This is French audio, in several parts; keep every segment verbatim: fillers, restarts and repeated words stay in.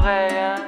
l'oreille.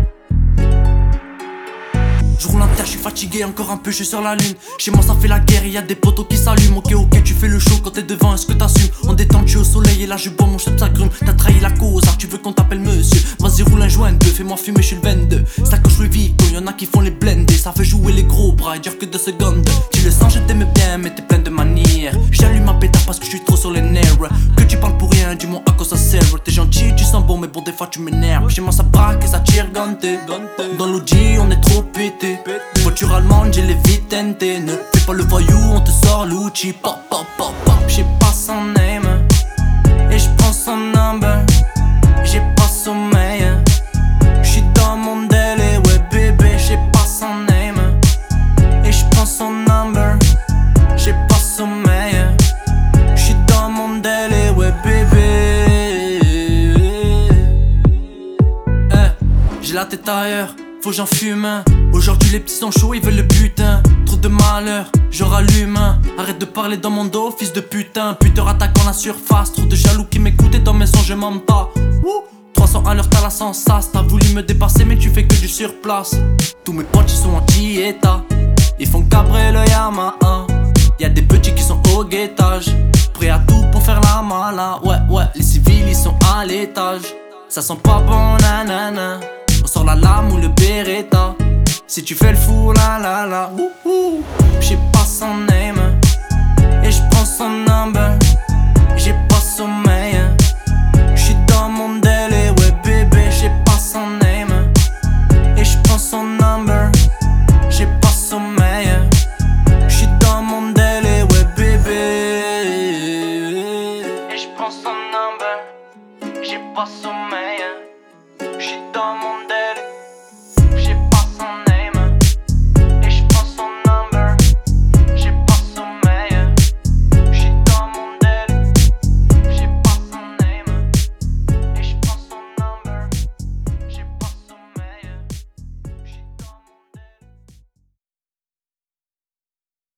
Je roule en terre, je suis fatigué, encore un peu, je suis sur la lune. Chez moi ça fait la guerre, et y'a des poteaux qui s'allument. Ok ok, tu fais le show quand t'es devant, est-ce que t'assumes? On détend, tu es au soleil et là je bois mon shot, ça grume. T'as trahi la cause, ah, tu veux qu'on t'appelle monsieur. Vas-y roule un joint, deux, fais-moi fumer, je suis le vingt-deux. Ça coche Louis Vuitton, y'en a qui font les blendés. Ça fait jouer les gros bras et dire que deux secondes. Tu le sens, je t'aime bien, mais t'es plein de manières. J'allume ma pétard parce que je suis trop sur les nerfs. Que tu parles pour rien, dis-moi à quoi ça sert. T'es gentil, tu sens bon, mais bon des fois tu m'énerves. Chez moi ça braque et ça tire ganté. Dans l'Audi on est trop pété. Voiture allemande, j'ai les vitentes. Ne fais pas le voyou, on te sort l'outil. Pop, pop, pop, pop. J'ai pas son name et je prends son number. J'ai pas sommeil, j'suis dans mon délai. Ouais bébé, j'ai pas son name et je prends son number. J'ai pas sommeil, j'suis dans mon délai. Ouais bébé, eh, j'ai la tête ailleurs, faut que j'en fume un. Aujourd'hui les petits sont chauds, ils veulent le butin. Trop de malheur, je rallume un. Arrête de parler dans mon dos, fils de putain. Puteur attaquant la surface, trop de jaloux qui m'écoutent et dans mes sons je m'en pas. trois cents à l'heure t'as la sensation. T'as voulu me dépasser mais tu fais que du surplace. Tous mes potes ils sont anti-état, ils font cabrer le Yamaha. Y'a des petits qui sont au guettage, prêts à tout pour faire la mala. Ouais ouais, les civils ils sont à l'étage. Ça sent pas bon nanana. On sort la lame ou le Beretta. Si tu fais le fou la la la, wouhou. J'ai pas son name et je prends son number. J'ai pas sommeil, j'suis dans mon délai. Ouais bébé, j'ai pas son name et je prends son number. J'ai pas sommeil, j'suis dans mon délai. Ouais bébé, Et je prends son number, j'ai pas sommeil.